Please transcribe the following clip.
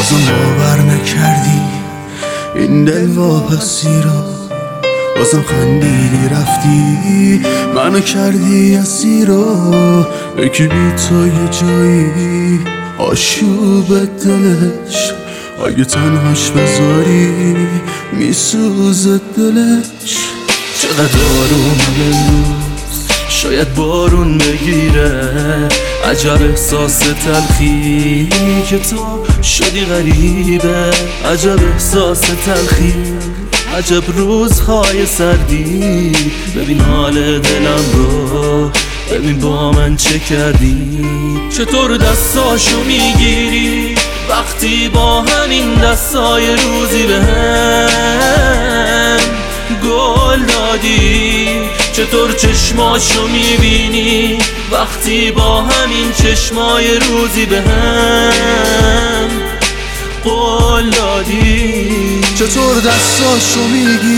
بازم باور نکردی این دل واپسی رو، بازم خندیدی رفتی منو کردی اسیر رو. یکی بی تو یه جایی آشوب دلش، اگه تنهاش بذاری میسوزه دلش. چقدر آرومه امروز، شاید بارون بگیره. عجب احساس تلخی که تو شدی غریبه، عجب احساس تلخی، عجب روزهای سردی. ببین حال دلم رو، ببین با من چه کردی. چطور دستاشو میگیری وقتی با همین دستای روزی بهم گل دادی. چطور چشماشو میبینی وقتی با همین چشمای روزی بهم قول دادی. چطور دستاشو میگیری